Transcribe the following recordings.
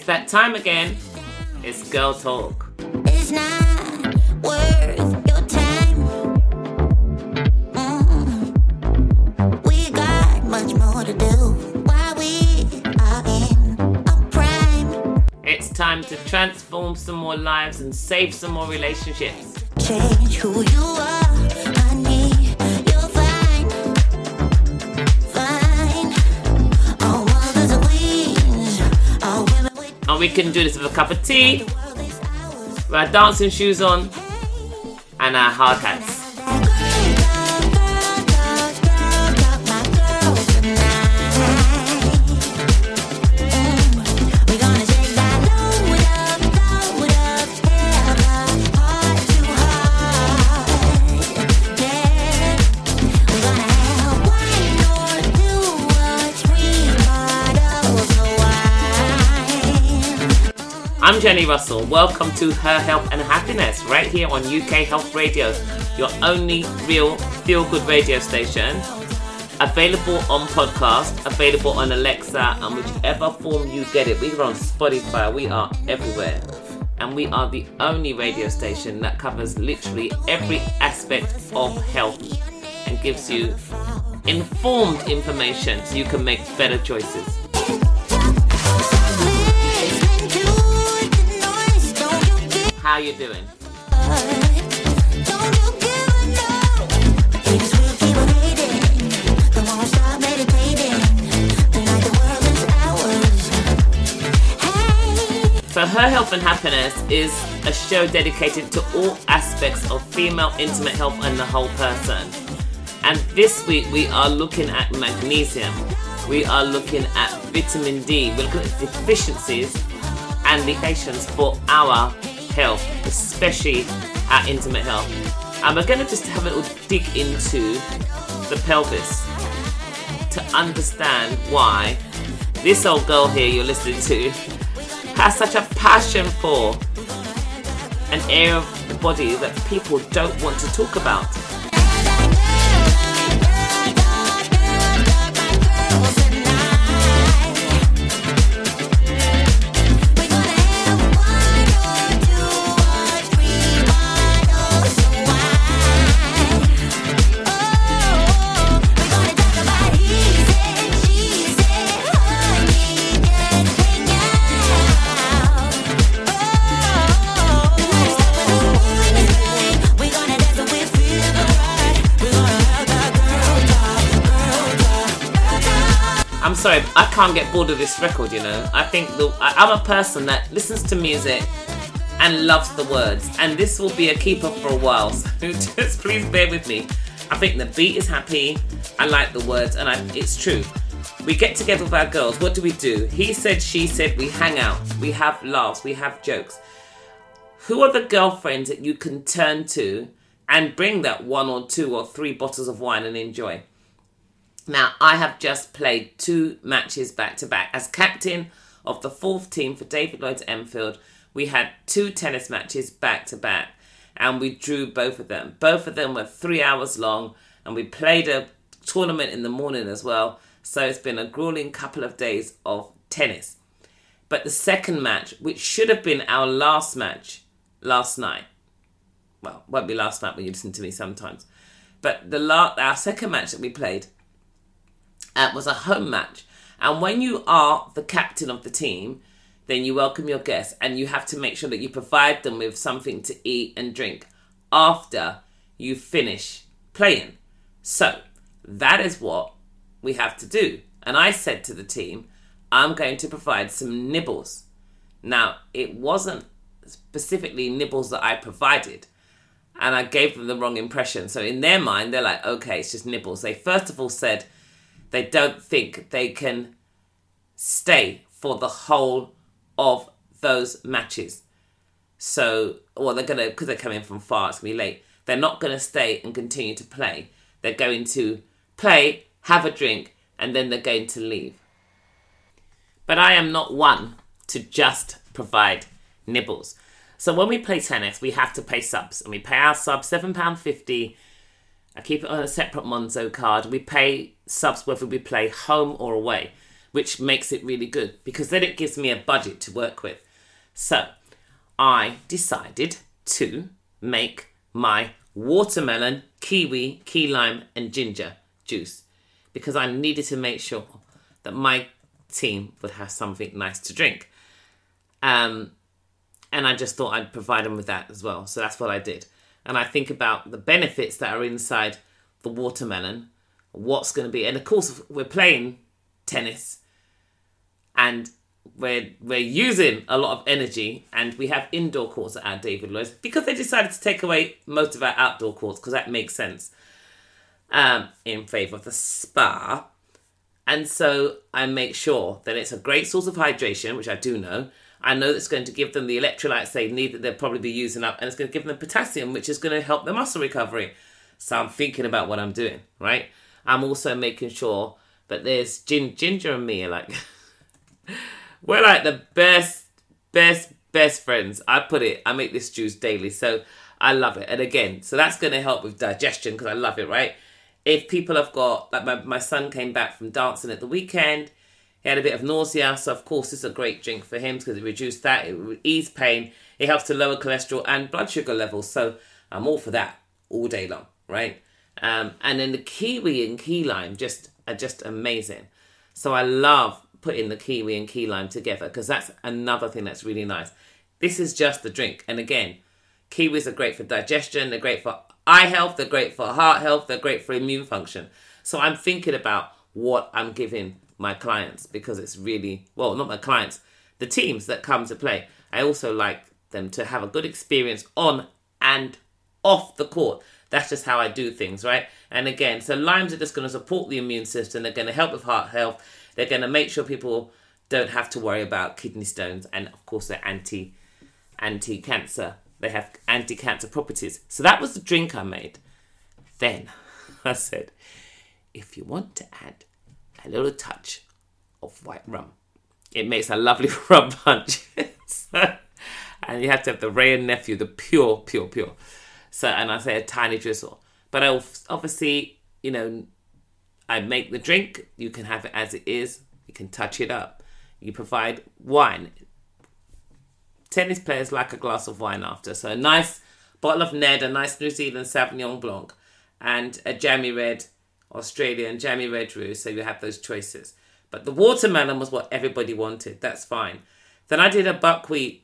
that time again. It's Girl Talk. It's not worth your time. We got much more to do while we are in a prime. It's time to transform some more lives and save some more relationships. Change who you are, honey. You'll find. All mothers are queens. All women with And we can do this with a cup of tea, the world is ours. with our dancing shoes on, and our hard hats. I'm Jenny Russell. Welcome to Her Health and Happiness, right here on UK Health Radio, your only real feel-good radio station. Available on podcast, available on Alexa, and whichever form you get it. We are on Spotify, we are everywhere. And we are the only radio station that covers literally every aspect of health and gives you informed information so you can make better choices. How you doing? So Her Health and Happiness is a show dedicated to all aspects of female intimate health and the whole person. And this week we are looking at magnesium. We are looking at vitamin D. We're looking at deficiencies and indications for our health, especially our intimate health. And we're going to just have a little dig into the pelvis to understand why this old girl here you're listening to has such a passion for an area of the body that people don't want to talk about. I'm sorry, I can't get bored of this record, you know. I think I'm a person that listens to music and loves the words, and this will be a keeper for a while, so just please bear with me. I think the beat is happy, I like the words, and it's true. We get together with our girls, what do? He said, she said, we hang out, we have laughs, we have jokes. Who are the girlfriends that you can turn to and bring that 1 or 2 or 3 bottles of wine and enjoy? Now, I have just played 2 matches back to back. As captain of the 4th team for David Lloyd's Enfield, we had 2 tennis matches back to back, and we drew both of them. Both of them were 3 hours long, and we played a tournament in the morning as well. So it's been a grueling couple of days of tennis. But the second match, which should have been our last match last night, well, won't be last night when you listen to me sometimes, but our second match that we played, was a home match. And when you are the captain of the team, then you welcome your guests and you have to make sure that you provide them with something to eat and drink after you finish playing. So that is what we have to do. And I said to the team, I'm going to provide some nibbles. Now, it wasn't specifically nibbles that I provided, and I gave them the wrong impression. So in their mind, they're like, okay, it's just nibbles. They first of all said they don't think they can stay for the whole of those matches. So, well, they're going to, because they're coming from far, it's going to be late. They're not going to stay and continue to play. They're going to play, have a drink, and then they're going to leave. But I am not one to just provide nibbles. So when we play tennis, we have to pay subs. And we pay our subs £7.50. I keep it on a separate Monzo card. We pay subs whether we play home or away. which makes it really good because then it gives me a budget to work with. So I decided to make my watermelon, kiwi, key lime and ginger juice because I needed to make sure that my team would have something nice to drink. And I just thought I'd provide them with that as well. So that's what I did. And I think about the benefits that are inside the watermelon, what's going to be. And of course, we're playing tennis and we're using a lot of energy, and we have indoor courts at our David Lloyd's because they decided to take away most of our outdoor courts because that makes sense in favour of the spa. And so I make sure that it's a great source of hydration, which I do know. I know it's going to give them the electrolytes they need that they'll probably be using up, and it's going to give them potassium, which is going to help their muscle recovery. So I'm thinking about what I'm doing, right? I'm also making sure that there's Ginger and me are like, we're like the best friends. I make this juice daily, so I love it. And again, so that's going to help with digestion because I love it, right? If people have got, like my son came back from dancing at the weekend, he had a bit of nausea, so of course this is a great drink for him because it reduces that, it will ease pain, it helps to lower cholesterol and blood sugar levels. So I'm all for that all day long, right? And then the kiwi and key lime are just amazing. So I love putting the kiwi and key lime together because that's another thing that's really nice. This is just the drink. And again, kiwis are great for digestion, they're great for eye health, they're great for heart health, they're great for immune function. So I'm thinking about what I'm giving my clients because it's really, well, not my clients, the teams that come to play. I also like them to have a good experience on and off the court. That's just how I do things, right? And again, so limes are just going to support the immune system. They're going to help with heart health. They're going to make sure people don't have to worry about kidney stones. And of course, they're anti-cancer. They have anti-cancer properties. So that was the drink I made. Then I said, if you want to add a little touch of white rum, it makes a lovely rum punch. And you have to have the Ray and Nephew, the pure. So, and I say a tiny drizzle. But I obviously, I make the drink. You can have it as it is. You can touch it up. You provide wine. Tennis players like a glass of wine after. So a nice bottle of Ned, a nice New Zealand Sauvignon Blanc, and a jammy red Australian jammy red roux. So you have those choices. But the watermelon was what everybody wanted. That's fine. Then I did a buckwheat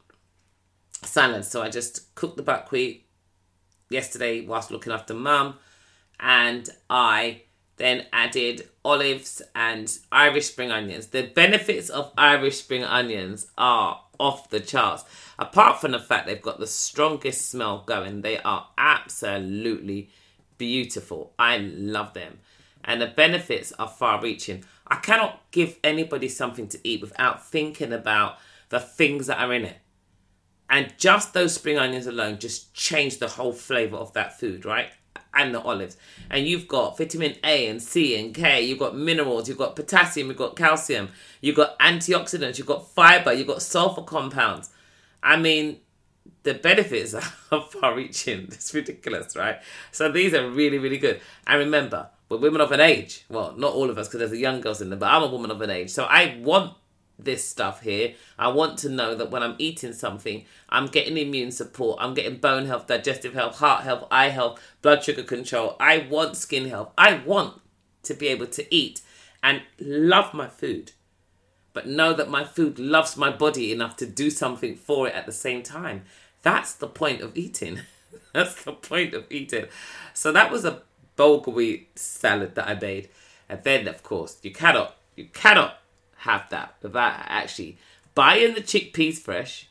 salad. So I just cooked the buckwheat yesterday whilst looking after mum, and I then added olives and Irish spring onions. The benefits of Irish spring onions are off the charts. Apart from the fact they've got the strongest smell going, they are absolutely beautiful. I love them. And the benefits are far-reaching. I cannot give anybody something to eat without thinking about the things that are in it. And just those spring onions alone just change the whole flavour of that food, right? And the olives. And you've got vitamin A and C and K. You've got minerals. You've got potassium. You've got calcium. You've got antioxidants. You've got fibre. You've got sulfur compounds. I mean, the benefits are far-reaching. It's ridiculous, right? So these are really, really good. And remember, we're women of an age. Well, not all of us because there's the young girls in there, but I'm a woman of an age. So I want this stuff here. I want to know that when I'm eating something, I'm getting immune support, I'm getting bone health, digestive health, heart health, eye health, blood sugar control. I want skin health. I want to be able to eat and love my food, but know that my food loves my body enough to do something for it at the same time. That's the point of eating. That's the point of eating. So that was a bulgur wheat salad that I made. And then, of course, you cannot have that without actually buying the chickpeas fresh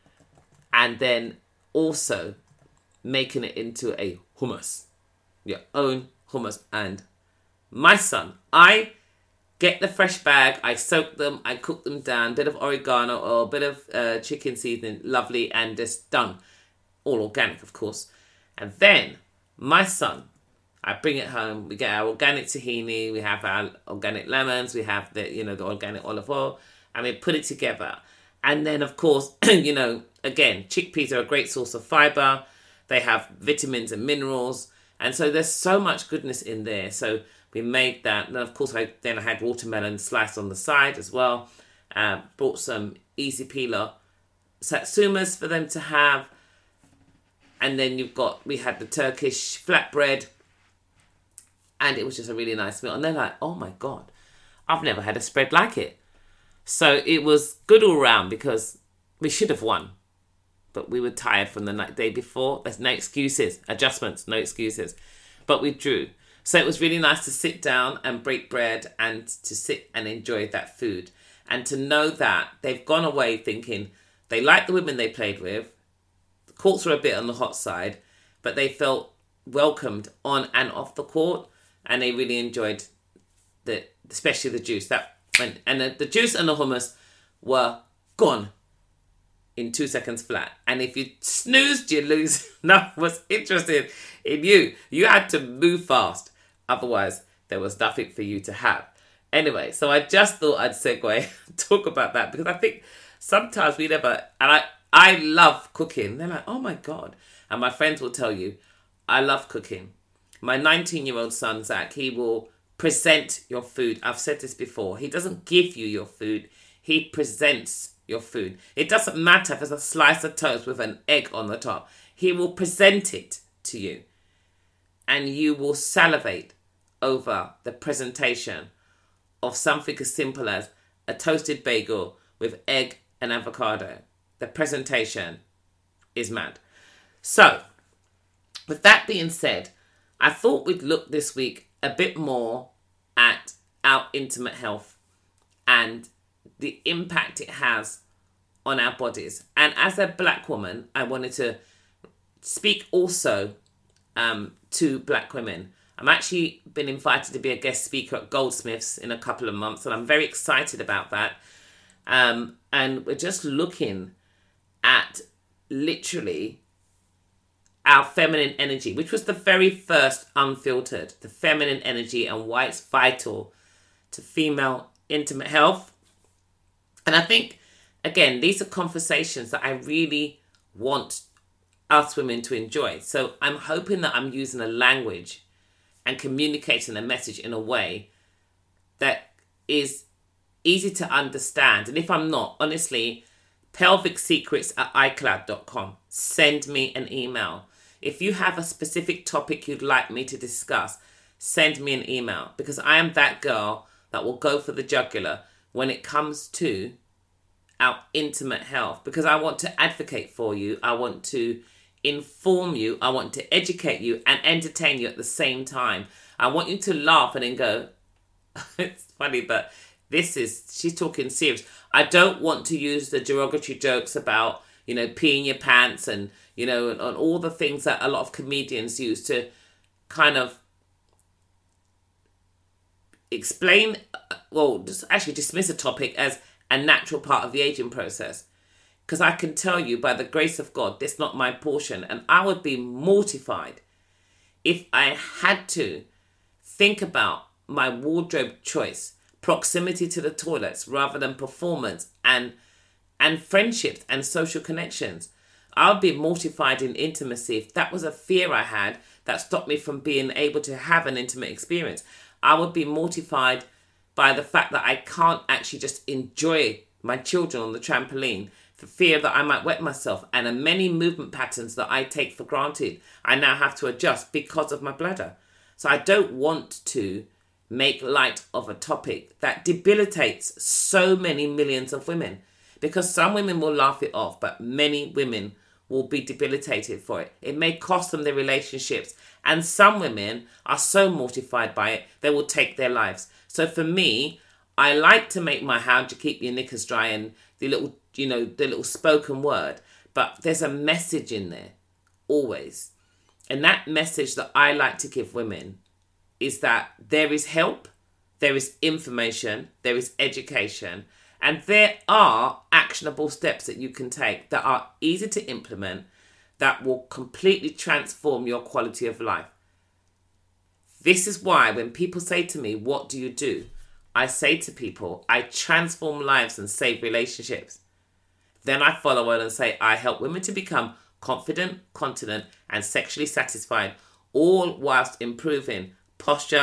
and then also making it into a hummus, your own hummus. And my son, I get the fresh bag, I soak them, I cook them down, bit of oregano or a bit of chicken seasoning, lovely, and just done. All organic, of course. And then my son, I bring it home. We get our organic tahini. We have our organic lemons. We have the organic olive oil, and we put it together. And then, of course, again, chickpeas are a great source of fiber. They have vitamins and minerals, and so there's so much goodness in there. So We made that. And then, of course, I had watermelon sliced on the side as well. Brought some easy peeler satsumas for them to have. And then we had the Turkish flatbread. And it was just a really nice meal. And they're like, oh my God, I've never had a spread like it. So it was good all round because we should have won. But we were tired from the day before. There's no excuses. Adjustments, no excuses. But we drew. So it was really nice to sit down and break bread and to sit and enjoy that food. And to know that they've gone away thinking they like the women they played with. The courts were a bit on the hot side, but they felt welcomed on and off the court. And they really enjoyed especially the juice. And the juice and the hummus were gone in 2 seconds flat. And if you snoozed, you lose. No one was interested in you. You had to move fast. Otherwise, there was nothing for you to have. Anyway, so I just thought I'd segue talk about that because I think sometimes we never... And I love cooking. They're like, oh my God. And my friends will tell you, I love cooking. My 19-year-old son, Zach, he will present your food. I've said this before. He doesn't give you your food. He presents your food. It doesn't matter if it's a slice of toast with an egg on the top. He will present it to you. And you will salivate over the presentation of something as simple as a toasted bagel with egg and avocado. The presentation is mad. So, with that being said, I thought we'd look this week a bit more at our intimate health and the impact it has on our bodies. And as a black woman, I wanted to speak also to black women. I'm actually been invited to be a guest speaker at Goldsmiths in a couple of months, and I'm very excited about that. And we're just looking at literally our feminine energy, which was the very first unfiltered, the feminine energy and why it's vital to female intimate health. And I think, again, these are conversations that I really want us women to enjoy. So I'm hoping that I'm using a language and communicating a message in a way that is easy to understand. And if I'm not, honestly, pelvicsecrets@icloud.com. Send me an email. If you have a specific topic you'd like me to discuss, send me an email, because I am that girl that will go for the jugular when it comes to our intimate health, because I want to advocate for you. I want to inform you. I want to educate you and entertain you at the same time. I want you to laugh and then go, it's funny, but she's talking serious. I don't want to use the derogatory jokes about, peeing your pants and, and all the things that a lot of comedians use to kind of explain, just actually dismiss a topic as a natural part of the aging process. Because I can tell you, by the grace of God, that's not my portion. And I would be mortified if I had to think about my wardrobe choice, proximity to the toilets, rather than performance and friendships and social connections. I would be mortified in intimacy if that was a fear I had that stopped me from being able to have an intimate experience. I would be mortified by the fact that I can't actually just enjoy my children on the trampoline for fear that I might wet myself, and the many movement patterns that I take for granted, I now have to adjust because of my bladder. So I don't want to make light of a topic that debilitates so many millions of women, because some women will laugh it off, but many women will be debilitated for it. It may cost them their relationships, and some women are so mortified by it, they will take their lives. So for me, I like to make my how to keep your knickers dry and the little, the little spoken word, but there's a message in there, always. And that message that I like to give women is that there is help, there is information, there is education, and there are actionable steps that you can take that are easy to implement, that will completely transform your quality of life. This is why when people say to me, what do you do? I say to people, I transform lives and save relationships. Then I follow on and say, I help women to become confident, continent, and sexually satisfied, all whilst improving posture,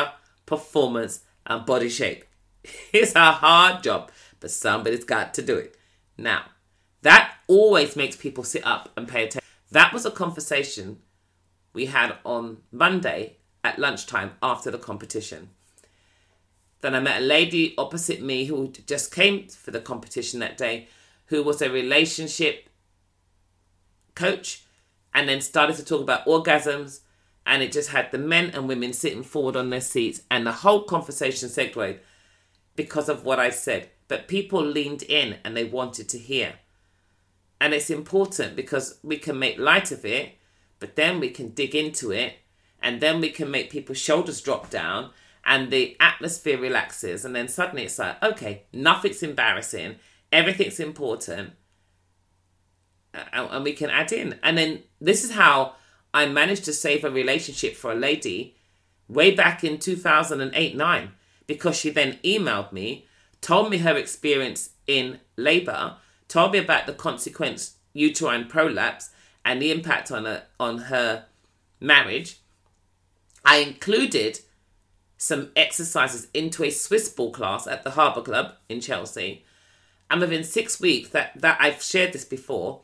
performance, and body shape. It's a hard job, but somebody's got to do it. Now, that always makes people sit up and pay attention. That was a conversation we had on Monday at lunchtime after the competition. Then I met a lady opposite me who just came for the competition that day, who was a relationship coach, and then started to talk about orgasms, and it just had the men and women sitting forward on their seats, and the whole conversation segued because of what I said. But people leaned in and they wanted to hear. And it's important because we can make light of it, but then we can dig into it, and then we can make people's shoulders drop down, and the atmosphere relaxes, and then suddenly it's like, okay, nothing's embarrassing, everything's important, and we can add in. And then this is how I managed to save a relationship for a lady way back in 2008-9, because she then emailed me, told me her experience in labour, told me about the consequence uterine prolapse and the impact on her marriage. I included some exercises into a Swiss ball class at the Harbour Club in Chelsea. And within 6 weeks, that I've shared this before,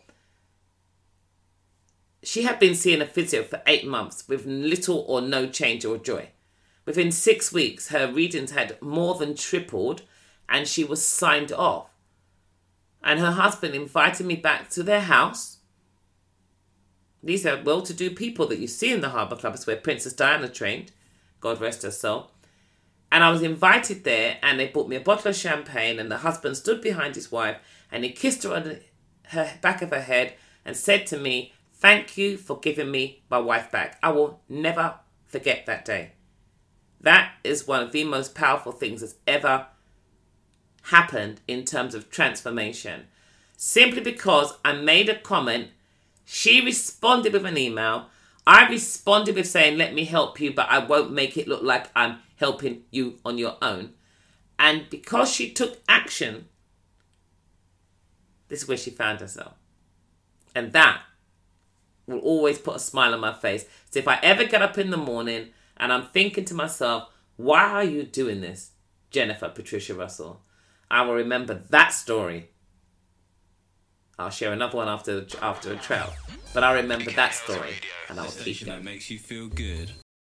she had been seeing a physio for 8 months with little or no change or joy. Within 6 weeks, her readings had more than tripled and she was signed off. And her husband invited me back to their house. These are well-to-do people that you see in the Harbour Club. It's where Princess Diana trained. God rest her soul. And I was invited there, and they bought me a bottle of champagne, and the husband stood behind his wife, and he kissed her on the back of her head and said to me, "Thank you for giving me my wife back." I will never forget that day. That is one of the most powerful things that's ever happened in terms of transformation. Simply because I made a comment, she responded with an email. I responded with saying, "Let me help you, but I won't make it look like I'm helping you on your own." And because she took action, this is where she found herself. And that will always put a smile on my face. So if I ever get up in the morning and I'm thinking to myself, why are you doing this, Jennifer Patricia Russell? I will remember that story. I'll share another one after a trail. But I remember that story, and I'll keep going. That makes you feel good.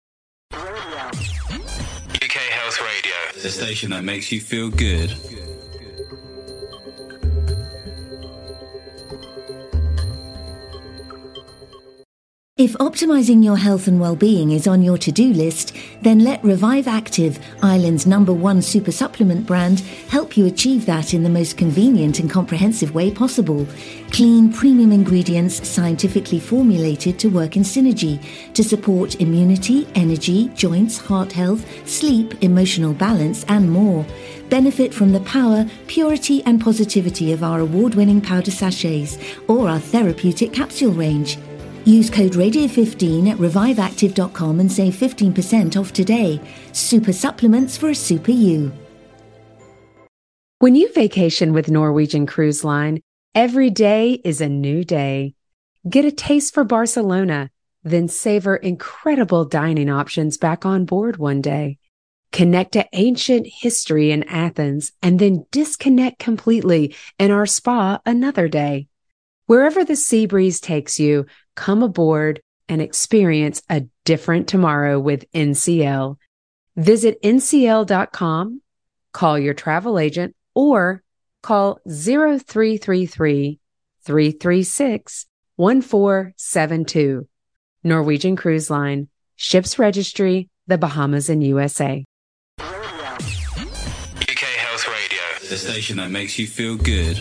UK Health Radio. The station that makes you feel good. If optimizing your health and well-being is on your to-do list, then let Revive Active, Ireland's #1 super supplement brand, help you achieve that in the most convenient and comprehensive way possible. Clean, premium ingredients scientifically formulated to work in synergy to support immunity, energy, joints, heart health, sleep, emotional balance, and more. Benefit from the power, purity, and positivity of our award-winning powder sachets or our therapeutic capsule range. Use code Radio15 at reviveactive.com and save 15% off today. Super supplements for a super you. When you vacation with Norwegian Cruise Line, every day is a new day. Get a taste for Barcelona, then savor incredible dining options back on board one day. Connect to ancient history in Athens and then disconnect completely in our spa another day. Wherever the sea breeze takes you, come aboard and experience a different tomorrow with NCL. Visit ncl.com, call your travel agent, or call 0333-336-1472. Norwegian Cruise Line, Ships Registry, the Bahamas and USA. UK Health Radio. The station that makes you feel good.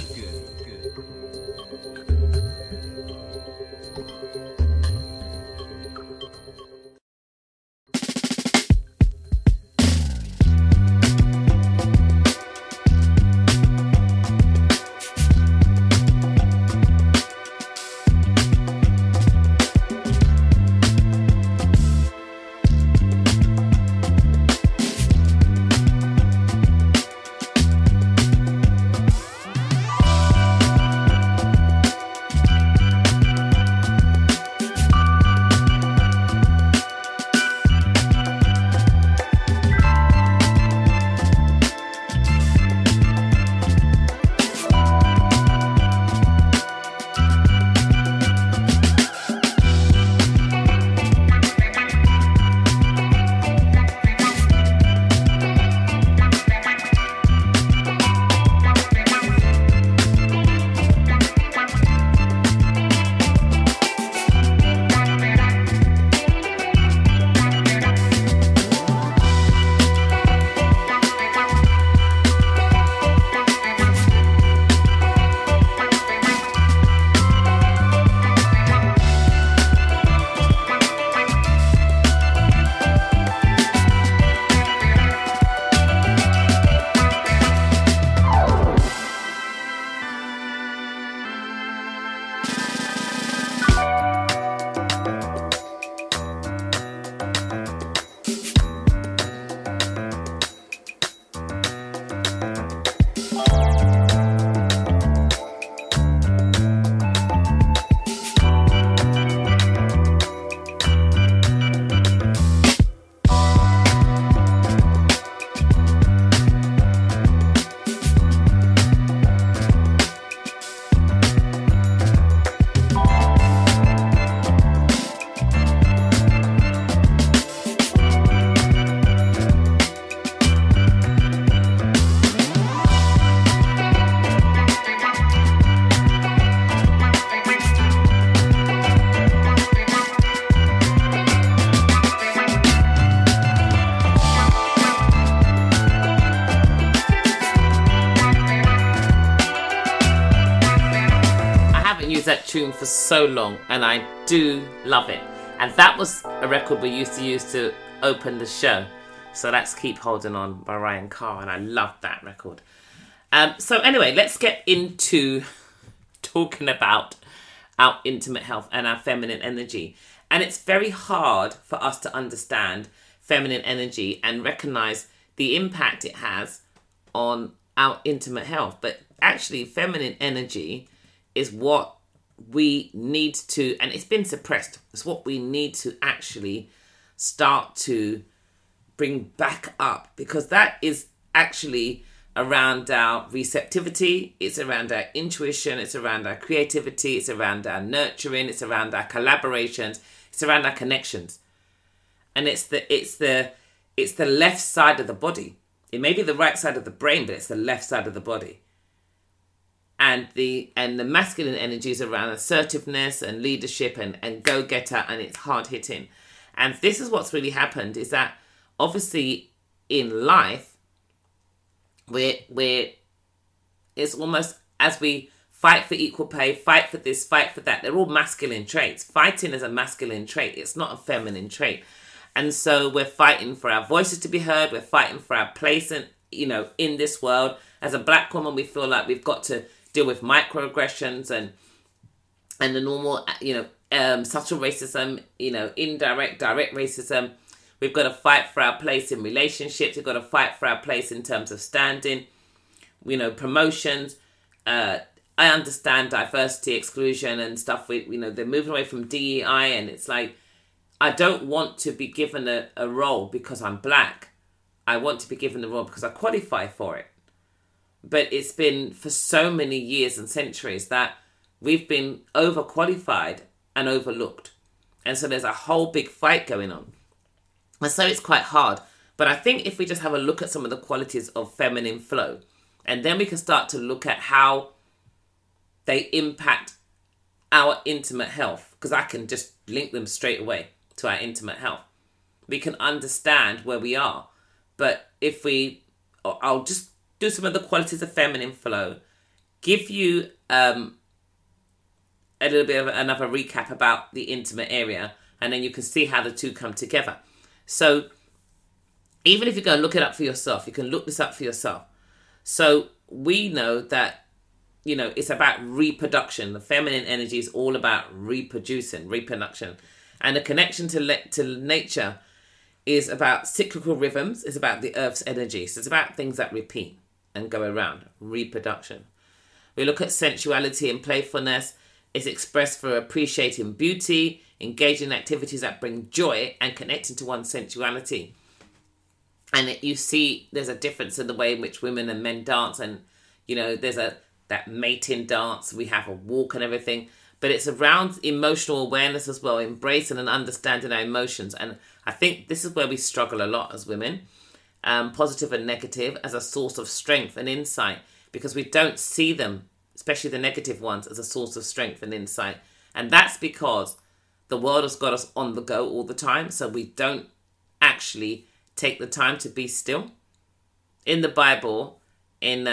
used that tune for so long, and I do love it. And that was a record we used to use to open the show. So that's Keep Holding On by Ryan Carr, and I love that record. So anyway, let's get into talking about our intimate health and our feminine energy. And it's very hard for us to understand feminine energy and recognize the impact it has on our intimate health. But actually, feminine energy is what we need to, and it's been suppressed, it's what we need to actually start to bring back up, because that is actually around our receptivity, it's around our intuition, it's around our creativity, it's around our nurturing, it's around our collaborations, it's around our connections. And it's the left side of the body. It may be the right side of the brain, but it's the left side of the body. And the masculine energy is around assertiveness and leadership and go-getter, and it's hard-hitting. And this is what's really happened, is that obviously in life, it's almost as we fight for equal pay, fight for this, fight for that. They're all masculine traits. Fighting is a masculine trait. It's not a feminine trait. And so we're fighting for our voices to be heard. We're fighting for our place in this world. As a black woman, we feel like we've got to deal with microaggressions and the normal, subtle racism, indirect, direct racism. We've got to fight for our place in relationships. We've got to fight for our place in terms of standing, promotions. I understand diversity, exclusion and stuff. They're moving away from DEI, and it's like, I don't want to be given a role because I'm black. I want to be given the role because I qualify for it. But it's been for so many years and centuries that we've been overqualified and overlooked. And so there's a whole big fight going on. And so it's quite hard. But I think if we just have a look at some of the qualities of feminine flow, and then we can start to look at how they impact our intimate health, because I can just link them straight away to our intimate health. We can understand where we are. But I'll just do some of the qualities of feminine flow, give you a little bit of another recap about the intimate area, and then you can see how the two come together. So even if you go and look it up for yourself, you can look this up for yourself. So we know that, it's about reproduction. The feminine energy is all about reproduction. And the connection to nature is about cyclical rhythms. It's about the earth's energy. So it's about things that repeat and go around, reproduction. We look at sensuality and playfulness. It's expressed for appreciating beauty, engaging in activities that bring joy, and connecting to one's sensuality. And you see there's a difference in the way in which women and men dance, and there's that mating dance, we have a walk and everything, but it's around emotional awareness as well, embracing and understanding our emotions. And I think this is where we struggle a lot as women, positive and negative, as a source of strength and insight, because we don't see them, especially the negative ones, as a source of strength and insight. And that's because the world has got us on the go all the time, so we don't actually take the time to be still. In the Bible, in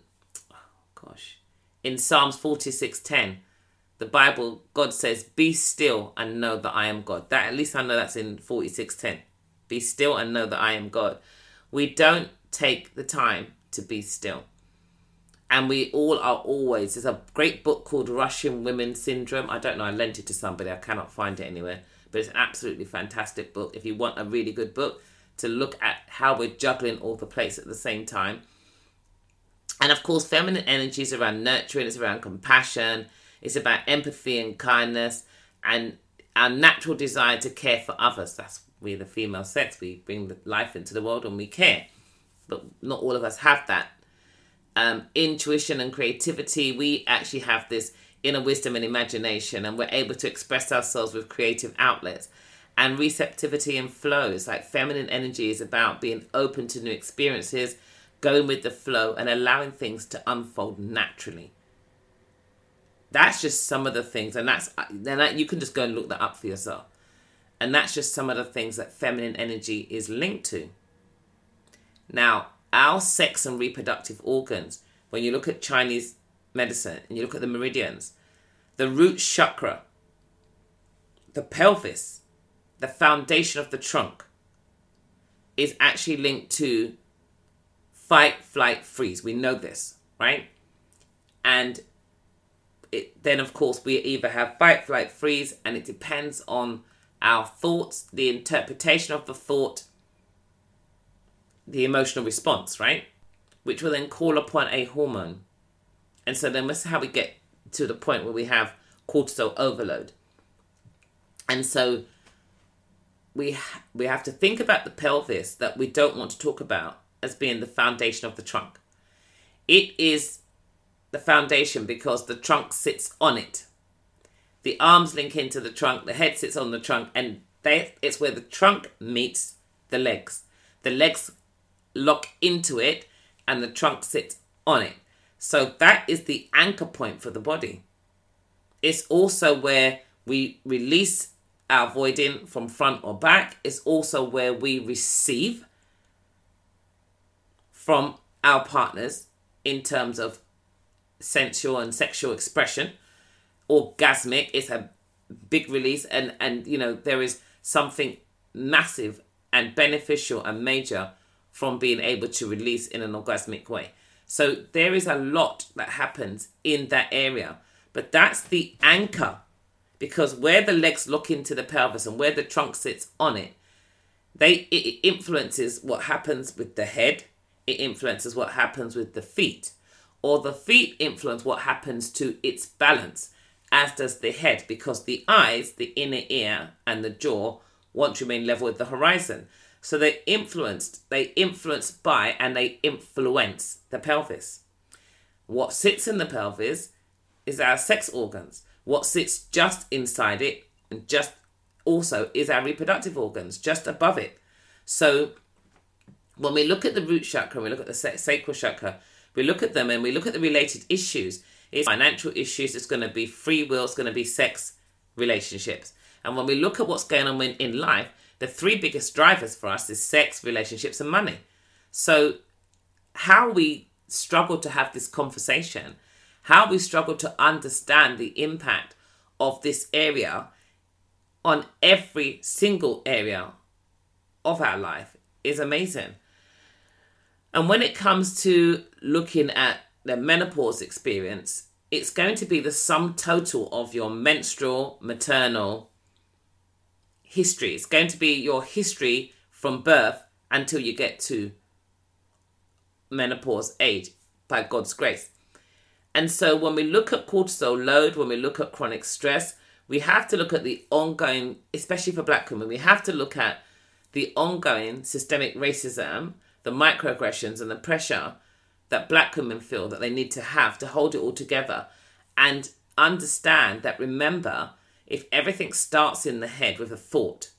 Psalms 46:10, the Bible, God says, "Be still and know that I am God." That, at least I know that's in 46:10. Be still and know that I am God. We don't take the time to be still. And we all are always. There's a great book called Russian Women Syndrome. I don't know, I lent it to somebody. I cannot find it anywhere. But it's an absolutely fantastic book if you want a really good book to look at how we're juggling all the plates at the same time. And of course, feminine energy is around nurturing, it's around compassion, it's about empathy and kindness, and our natural desire to care for others. That's we, the female sex. We bring the life into the world and we care. But not all of us have that. Intuition and creativity, we actually have this inner wisdom and imagination, and we're able to express ourselves with creative outlets. And receptivity and flow is like feminine energy is about being open to new experiences, going with the flow and allowing things to unfold naturally. That's just some of the things, and you can just go and look that up for yourself. And that's just some of the things that feminine energy is linked to. Now, our sex and reproductive organs, when you look at Chinese medicine and you look at the meridians the root chakra, the pelvis, the foundation of the trunk, is actually linked to fight, flight, freeze. We know this, right? And then, of course, we either have fight, flight, freeze, and it depends on our thoughts, the interpretation of the thought, the emotional response, right? Which will then call upon a hormone. And so then that's how we get to the point where we have cortisol overload. And so we have to think about the pelvis that we don't want to talk about as being the foundation of the trunk. It is the foundation because the trunk sits on it. The arms link into the trunk, the head sits on the trunk, and it's where the trunk meets the legs. The legs lock into it and the trunk sits on it. So that is the anchor point for the body. It's also where we release our voiding from front or back. It's also where we receive from our partners in terms of sensual and sexual expression. Orgasmic is a big release, and you know, there is something massive and beneficial and major from being able to release in an orgasmic way. So there is a lot that happens in that area, but that's the anchor, because where the legs look into the pelvis and where the trunk sits on it, it influences what happens with the head. It influences what happens with the feet, or the feet influence what happens to its balance, as does the head, because the eyes, the inner ear, and the jaw want to remain level with the horizon. So they influence by, and they influence the pelvis. What sits in the pelvis is our sex organs. What sits just inside it, and just also, is our reproductive organs, just above it. So when we look at the root chakra, we look at the sacral chakra, we look at them and we look at the related issues. It's financial issues, it's going to be free will, it's going to be sex, relationships. And when we look at what's going on in life, the three biggest drivers for us is sex, relationships, and money. So how we struggle to have this conversation, how we struggle to understand the impact of this area on every single area of our life is amazing. And when it comes to looking at the menopause experience, it's going to be the sum total of your menstrual, maternal history. It's going to be your history from birth until you get to menopause age, by God's grace. And so when we look at cortisol load, when we look at chronic stress, we have to look at the ongoing, especially for black women, we have to look at the ongoing systemic racism, the microaggressions and the pressure that black women feel that they need to have to hold it all together, and understand that, remember, if everything starts in the head with a thought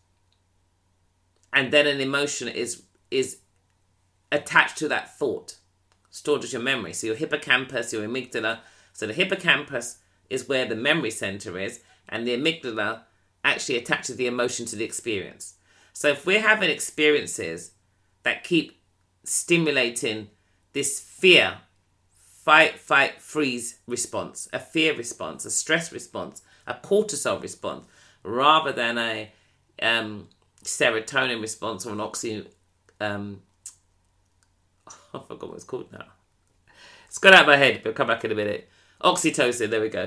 and then an emotion is attached to that thought, stored as your memory. So your hippocampus, your amygdala. So the hippocampus is where the memory center is, and the amygdala actually attaches the emotion to the experience. So if we're having experiences that keep stimulating this fear, fight, freeze response, a fear response, a stress response, a cortisol response, rather than a serotonin response or an I forgot what it's called now. It's gone out of my head, but come back in a minute. Oxytocin, there we go.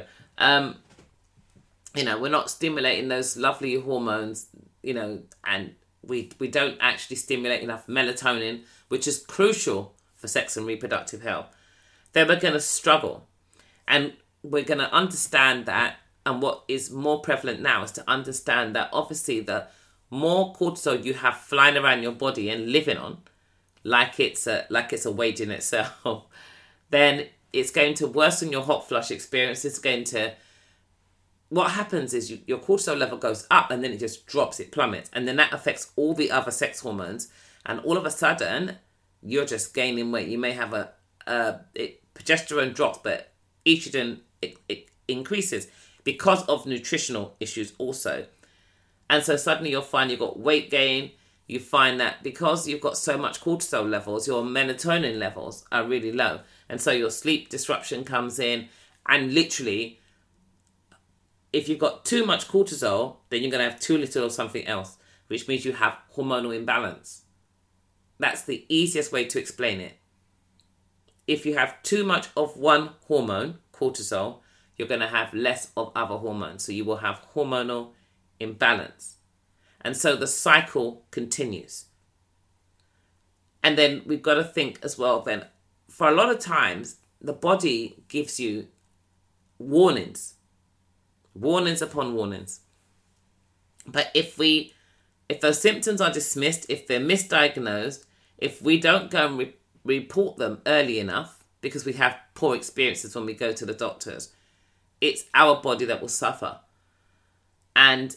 We're not stimulating those lovely hormones, and we don't actually stimulate enough melatonin, which is crucial for sex and reproductive health. Then we're going to struggle. And we're going to understand that. And what is more prevalent now is to understand that obviously the more cortisol you have flying around your body and living on, like it's a wage in itself, then it's going to worsen your hot flush experience. What happens is your cortisol level goes up and then it just drops, it plummets. And then that affects all the other sex hormones. And all of a sudden, you're just gaining weight. You may have progesterone drops, but estrogen it increases because of nutritional issues also. And so suddenly you'll find you've got weight gain. You find that because you've got so much cortisol levels, your melatonin levels are really low. And so your sleep disruption comes in, and literally if you've got too much cortisol, then you're going to have too little of something else, which means you have hormonal imbalance. That's the easiest way to explain it. If you have too much of one hormone, cortisol, you're going to have less of other hormones. So you will have hormonal imbalance. And so the cycle continues. And then we've got to think as well then, for a lot of times, the body gives you warnings upon warnings. But if those symptoms are dismissed, if they're misdiagnosed, if we don't go and report them early enough, because we have poor experiences when we go to the doctors, it's our body that will suffer. And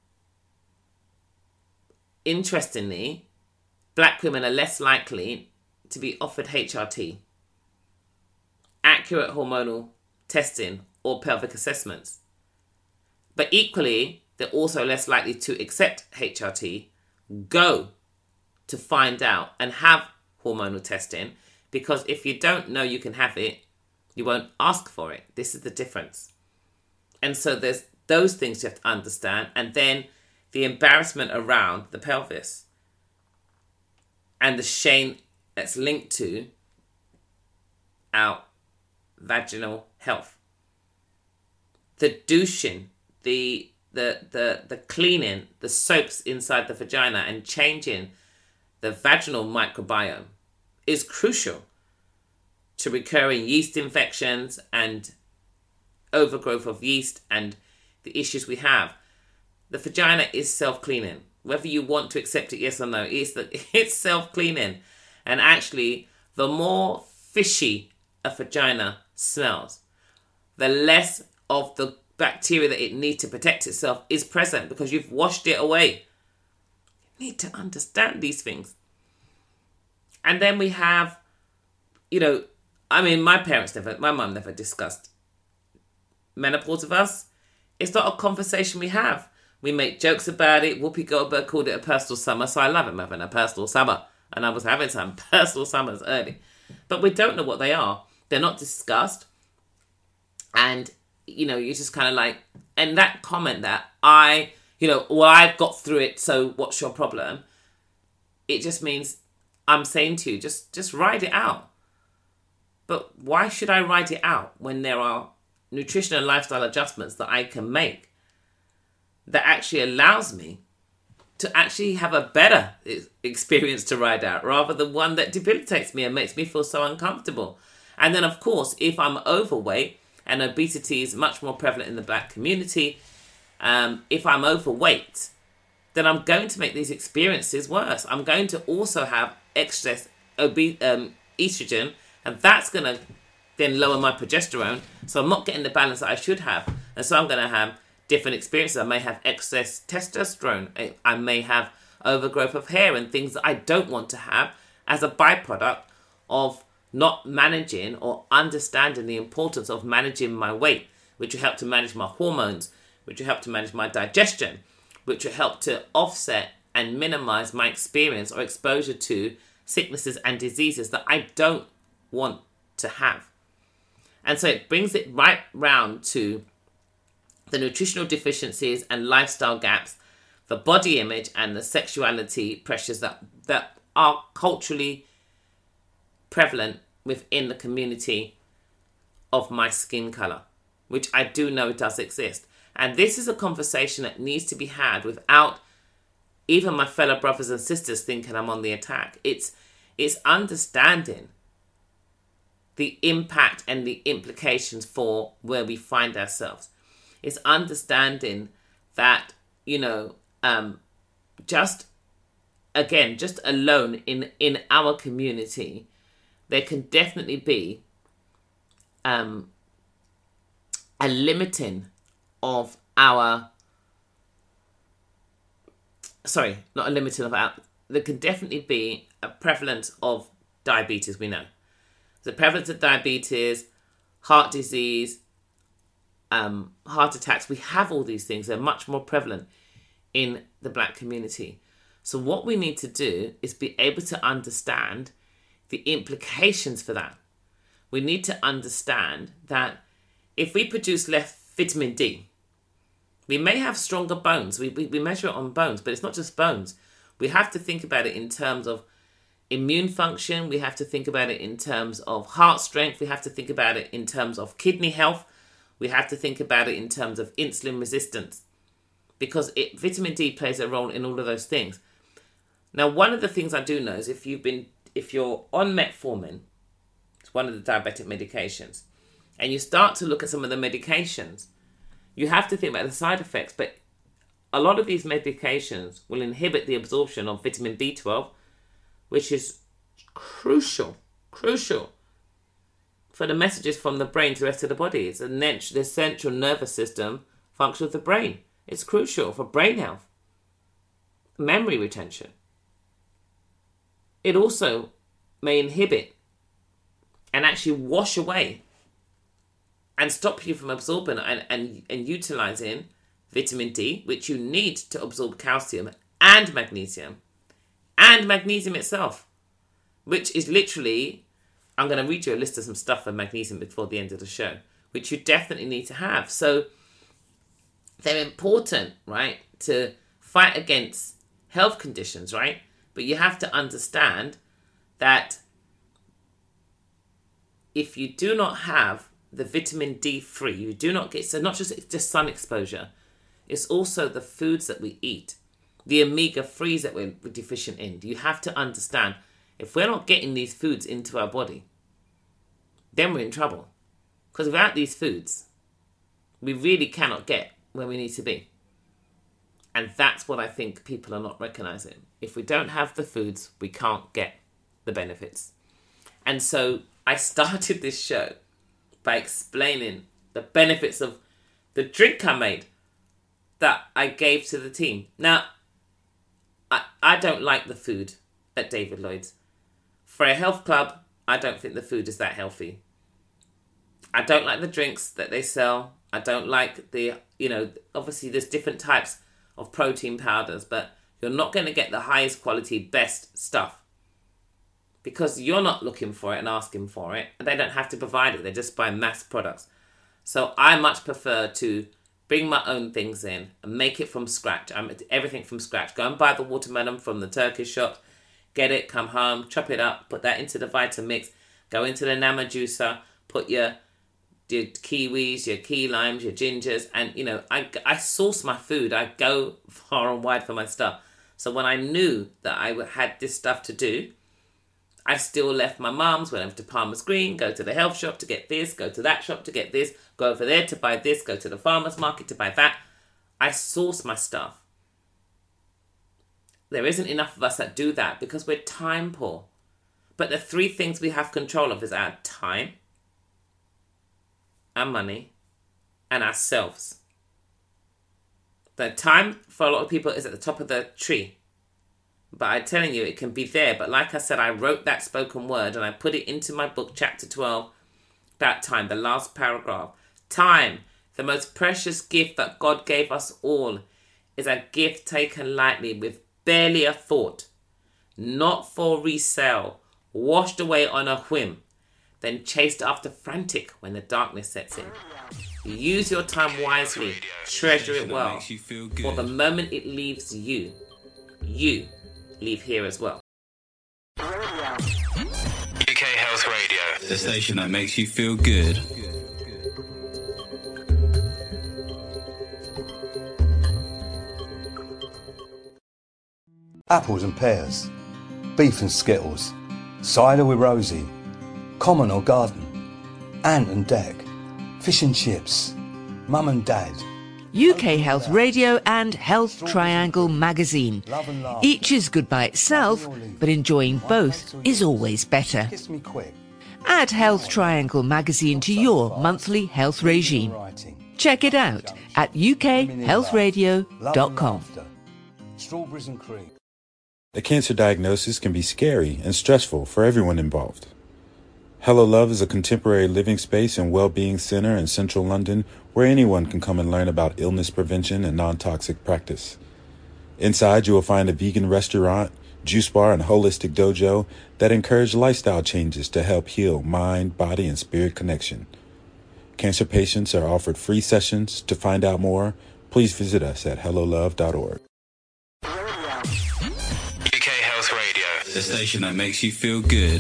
interestingly, black women are less likely to be offered HRT, accurate hormonal testing, or pelvic assessments. But equally, they're also less likely to accept HRT, go to find out and have hormonal testing, because if you don't know you can have it, you won't ask for it. This is the difference. And so there's those things you have to understand. And then the embarrassment around the pelvis and the shame that's linked to our vaginal health. The douching, the cleaning, the soaps inside the vagina and changing the vaginal microbiome is crucial to recurring yeast infections and overgrowth of yeast and the issues we have. The vagina is self-cleaning. Whether you want to accept it, yes or no, it's self-cleaning. And actually, the more fishy a vagina smells, the less of the bacteria that it needs to protect itself is present, because you've washed it away. You need to understand these things. And then we have, my mum never discussed menopause with us. It's not a conversation we have. We make jokes about it. Whoopi Goldberg called it a personal summer, so I love him having a personal summer. And I was having some personal summers early. But we don't know what they are. They're not discussed. And, you just kind of like, and that comment that I've got through it, so what's your problem? It just means I'm saying to you, just ride it out. But why should I ride it out when there are nutrition and lifestyle adjustments that I can make that actually allows me to actually have a better experience to ride out, rather than one that debilitates me and makes me feel so uncomfortable? And then, of course, if I'm overweight, and obesity is much more prevalent in the black community, if I'm overweight, then I'm going to make these experiences worse. I'm going to also have excess estrogen, and that's going to then lower my progesterone. So I'm not getting the balance that I should have. And so I'm going to have different experiences. I may have excess testosterone. I may have overgrowth of hair and things that I don't want to have as a byproduct of not managing or understanding the importance of managing my weight, which will help to manage my hormones, which will help to manage my digestion, which will help to offset and minimize my experience or exposure to sicknesses and diseases that I don't want to have. And so it brings it right round to the nutritional deficiencies and lifestyle gaps, the body image and the sexuality pressures that are culturally prevalent within the community of my skin colour, which I do know does exist. And this is a conversation that needs to be had without even my fellow brothers and sisters thinking I'm on the attack. It's understanding the impact and the implications for where we find ourselves. It's understanding that, just alone in our community, there can definitely be a limiting of our... Sorry, not a limiting of our... There can definitely be a prevalence of diabetes, we know. The prevalence of diabetes, heart disease, heart attacks, we have all these things. They're much more prevalent in the black community. So what we need to do is be able to understand the implications for that. We need to understand that if we produce less vitamin D, We may have stronger bones. We measure it on bones, but it's not just bones. We have to think about it in terms of immune function. We have to think about it in terms of heart strength. We have to think about it in terms of kidney health. We have to think about it in terms of insulin resistance, because vitamin D plays a role in all of those things. Now, one of the things I do know is if you're on metformin, it's one of the diabetic medications, and you start to look at some of the medications, you have to think about the side effects. But a lot of these medications will inhibit the absorption of vitamin B12, which is crucial for the messages from the brain to the rest of the body. It's the central nervous system function of the brain. It's crucial for brain health, memory retention. It also may inhibit and actually wash away and stop you from absorbing and utilizing vitamin D, which you need to absorb calcium and magnesium itself, which is literally, I'm going to read you a list of some stuff for magnesium before the end of the show, which you definitely need to have. So they're important, right, to fight against health conditions, right? But you have to understand that if you do not have the vitamin D3, you do not get, so not just sun exposure, it's also the foods that we eat, the omega-3s that we're deficient in. You have to understand, if we're not getting these foods into our body, then we're in trouble. Because without these foods, we really cannot get where we need to be. And that's what I think people are not recognizing. If we don't have the foods, we can't get the benefits. And so I started this show by explaining the benefits of the drink I made that I gave to the team. Now, I don't like the food at David Lloyd's. For a health club, I don't think the food is that healthy. I don't like the drinks that they sell. I don't like obviously there's different types of protein powders, but you're not going to get the highest quality, best stuff, because you're not looking for it and asking for it, and they don't have to provide it. They're just buying mass products. So I much prefer to bring my own things in and make it from scratch. Everything from scratch. Go and buy the watermelon from the Turkish shop, get it, come home, chop it up, put that into the Vitamix, go into the Nama juicer, put your kiwis, your key limes, your gingers, and I source my food. I go far and wide for my stuff. So when I knew that I had this stuff to do, I still left my mum's, went over to Palmer's Green, go to the health shop to get this, go to that shop to get this, go over there to buy this, go to the farmer's market to buy that. I source my stuff. There isn't enough of us that do that because we're time poor. But the three things we have control of is our time, our money, and ourselves. The time for a lot of people is at the top of the tree. But I'm telling you, it can be there. But like I said, I wrote that spoken word and I put it into my book, chapter 12, about time, the last paragraph. Time, the most precious gift that God gave us all, is a gift taken lightly with barely a thought, not for resale, washed away on a whim, then chased after frantic when the darkness sets in. Use your time wisely, treasure it well, for the moment it leaves you, you leave here as well. UK Health Radio. The station that makes you feel good. Apples and pears, beef and skittles, cider with Rosie, common or garden, ant and deck, fish and chips, mum and dad. UK Health Radio and Health Triangle magazine. Each is good by itself, but enjoying both is always better. Kiss me quick. Add Health Triangle magazine to your monthly health regime. Check it out at ukhealthradio.com. Strawberries and cream. A cancer diagnosis can be scary and stressful for everyone involved. Hello Love is a contemporary living space and well-being center in central London where anyone can come and learn about illness prevention and non-toxic practice. Inside, you will find a vegan restaurant, juice bar, and holistic dojo that encourage lifestyle changes to help heal mind, body, and spirit connection. Cancer patients are offered free sessions. To find out more, Please visit us at hellolove.org. UK Health Radio. The station that makes you feel good.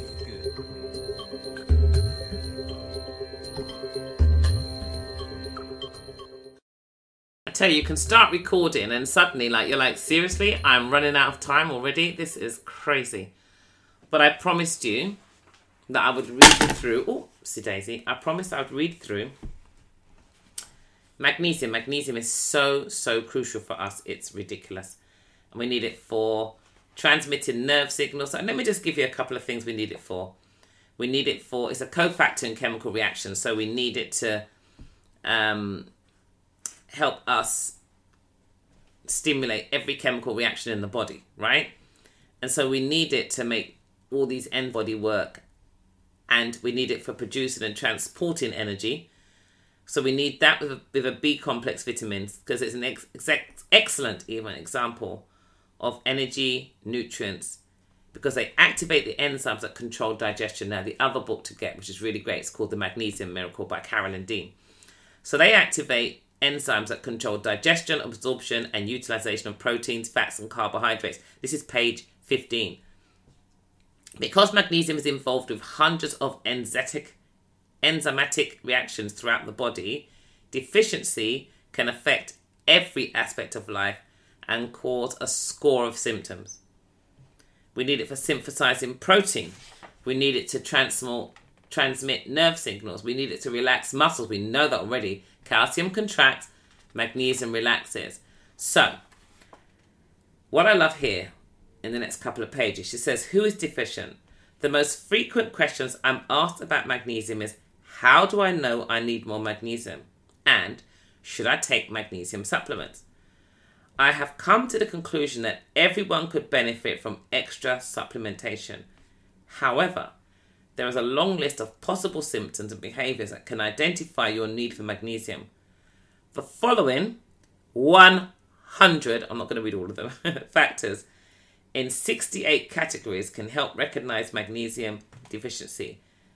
I tell you, you can start recording and suddenly you're like, seriously, I'm running out of time already? This is crazy. But I promised you that I would read through, oopsie daisy, I promised I would read through magnesium. Magnesium is so crucial for us, it's ridiculous. And we need it for transmitting nerve signals. And let me just give you a couple of things we need it for. We need it for, it's a cofactor in chemical reactions, so we need it to help us stimulate every chemical reaction in the body, right? And so we need it to make all these end body work, and we need it for producing and transporting energy. So we need that with a B complex vitamins, because it's an excellent even example of energy, nutrients, because they activate the enzymes that control digestion. Now, the other book to get, which is really great, it's called The Magnesium Miracle by Carolyn Dean. So they activate enzymes that control digestion, absorption, and utilization of proteins, fats, and carbohydrates. This is page 15. Because magnesium is involved with hundreds of enzymatic reactions throughout the body, deficiency can affect every aspect of life and cause a score of symptoms. We need it for synthesizing protein. We need it to transmit nerve signals. We need it to relax muscles. We know that already. Calcium contracts, magnesium relaxes. So, what I love here in the next couple of pages, she says, who is deficient? The most frequent questions I'm asked about magnesium is, how do I know I need more magnesium? And should I take magnesium supplements? I have come to the conclusion that everyone could benefit from extra supplementation. However, there is a long list of possible symptoms and behaviors that can identify your need for magnesium. The following 100, I'm not going to read all of them, factors in 68 categories can help recognize magnesium deficiency.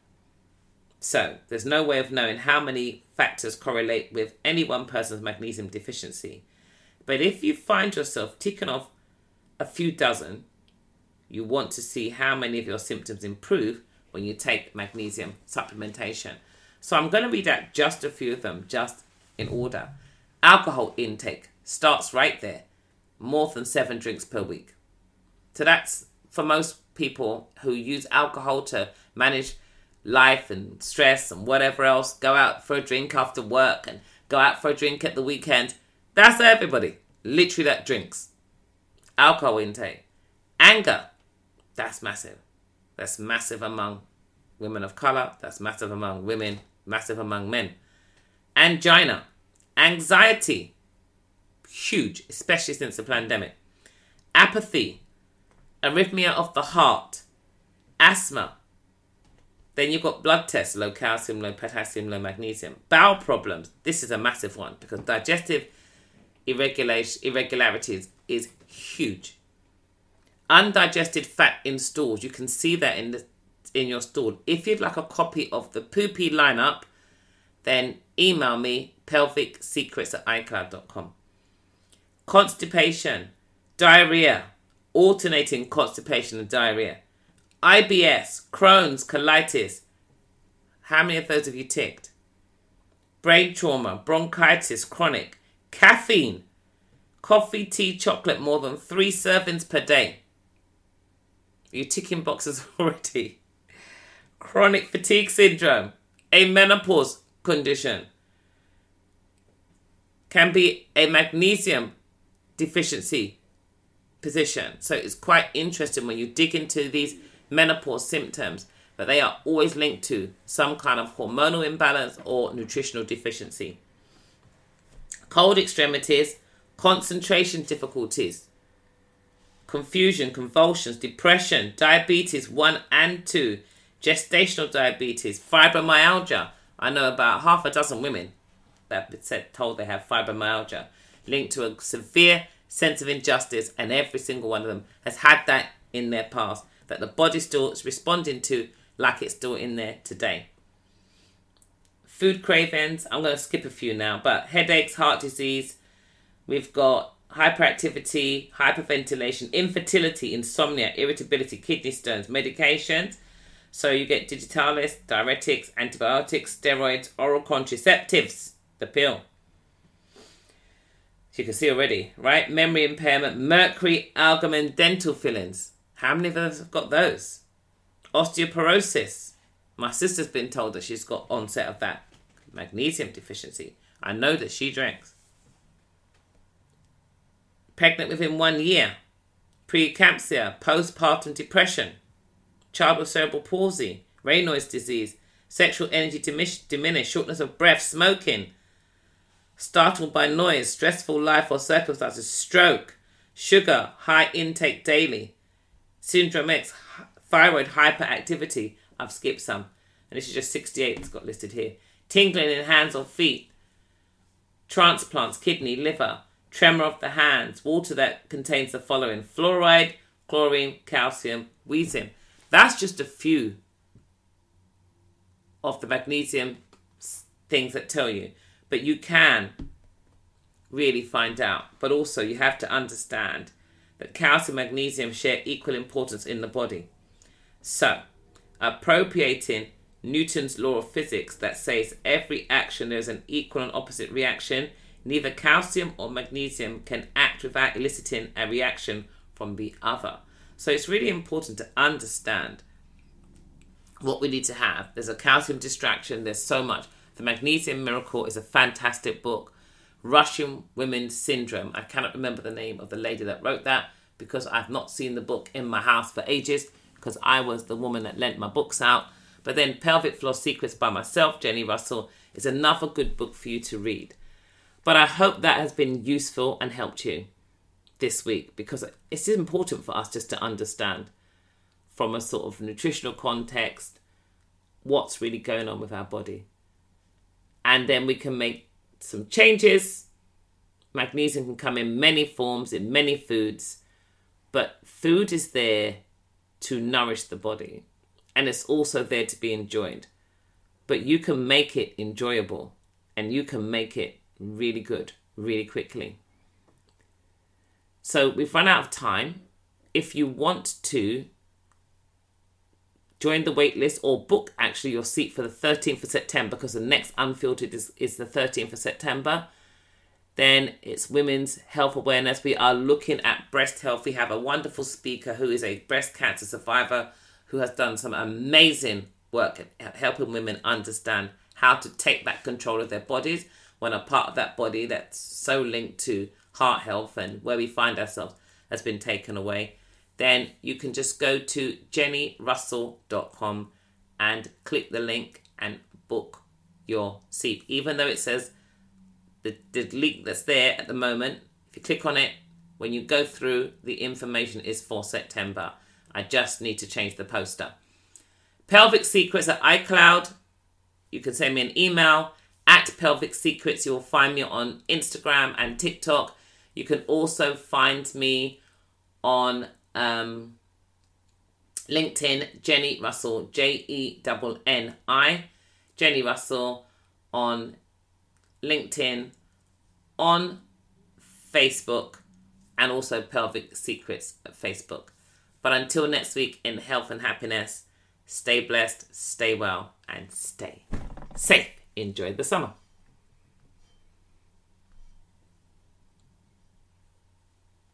So, there's no way of knowing how many factors correlate with any one person's magnesium deficiency. But if you find yourself ticking off a few dozen, you want to see how many of your symptoms improve when you take magnesium supplementation. So I'm going to read out just a few of them, just in order. Alcohol intake starts right there. More than 7 drinks per week. So that's for most people who use alcohol to manage life and stress and whatever else. Go out for a drink after work and go out for a drink at the weekend. That's everybody. Literally that drinks. Alcohol intake. Anger. That's massive. That's massive among women of colour. That's massive among women. Massive among men. Angina. Anxiety. Huge, especially since the pandemic. Apathy. Arrhythmia of the heart. Asthma. Then you've got blood tests. Low calcium, low potassium, low magnesium. Bowel problems. This is a massive one because digestive irregularities is huge. Undigested fat in stools. You can see that in your stool. If you'd like a copy of the poopy lineup, then email me pelvicsecrets@icloud.com. Constipation, diarrhea, alternating constipation and diarrhea. IBS, Crohn's, colitis. How many of those have you ticked? Brain trauma, bronchitis, chronic. Caffeine, coffee, tea, chocolate, more than 3 servings per day. Are you ticking boxes already? Chronic fatigue syndrome, a menopause condition. Can be a magnesium deficiency position. So it's quite interesting when you dig into these menopause symptoms that they are always linked to some kind of hormonal imbalance or nutritional deficiency. Cold extremities, concentration difficulties, confusion, convulsions, depression, diabetes 1 and 2, gestational diabetes, fibromyalgia. I know about half a dozen women that told they have fibromyalgia linked to a severe sense of injustice, and every single one of them has had that in their past that the body still is responding to like it's still in there today. food cravings. I'm going to skip a few now, but headaches, heart disease. We've got hyperactivity, hyperventilation, infertility, insomnia, irritability, kidney stones, medications. So you get digitalis, diuretics, antibiotics, steroids, oral contraceptives, the pill. So you can see already, right? Memory impairment, mercury, albumin, dental fillings. How many of us have got those? Osteoporosis. My sister's been told that she's got onset of that. Magnesium deficiency. I know that she drinks. Pregnant within 1 year. Preeclampsia, postpartum depression. Child with cerebral palsy, Raynaud's disease, sexual energy diminished, shortness of breath, smoking, startled by noise, stressful life or circumstances, stroke, sugar, high intake daily, syndrome X, thyroid hyperactivity. I've skipped some, and this is just 68 that's got listed here. Tingling in hands or feet, transplants, kidney, liver, tremor of the hands, water that contains the following: fluoride, chlorine, calcium, wheezing. That's just a few of the magnesium things that tell you. But you can really find out. But also you have to understand that calcium and magnesium share equal importance in the body. So, appropriating Newton's law of physics that says every action there's an equal and opposite reaction, neither calcium or magnesium can act without eliciting a reaction from the other. So it's really important to understand what we need to have. There's a calcium distraction. There's so much. The Magnesium Miracle is a fantastic book. Russian Women's Syndrome. I cannot remember the name of the lady that wrote that because I've not seen the book in my house for ages because I was the woman that lent my books out. But then Pelvic Floor Secrets by myself, Jenny Russell, is another good book for you to read. But I hope that has been useful and helped you this week, because it's important for us just to understand from a sort of nutritional context what's really going on with our body. And then we can make some changes. Magnesium can come in many forms, in many foods, but food is there to nourish the body, and it's also there to be enjoyed. But you can make it enjoyable, and you can make it really good, really quickly. So we've run out of time. If you want to join the wait list or book actually your seat for the 13th of September, because the next Unfiltered is the 13th of September, then it's Women's Health Awareness. We are looking at breast health. We have a wonderful speaker who is a breast cancer survivor who has done some amazing work at helping women understand how to take back control of their bodies when a part of that body that's so linked to heart health and where we find ourselves has been taken away. Then you can just go to jennyrussell.com and click the link and book your seat. Even though it says the link that's there at the moment, if you click on it, when you go through, the information is for September. I just need to change the poster. Pelvic Secrets at iCloud. You can send me an email at Pelvic Secrets. You'll find me on Instagram and TikTok. You can also find me on LinkedIn, Jenny Russell, Jenni, Jenny Russell on LinkedIn, on Facebook, and also Pelvic Secrets at Facebook. But until next week, in health and happiness, stay blessed, stay well, and stay safe. Enjoy the summer.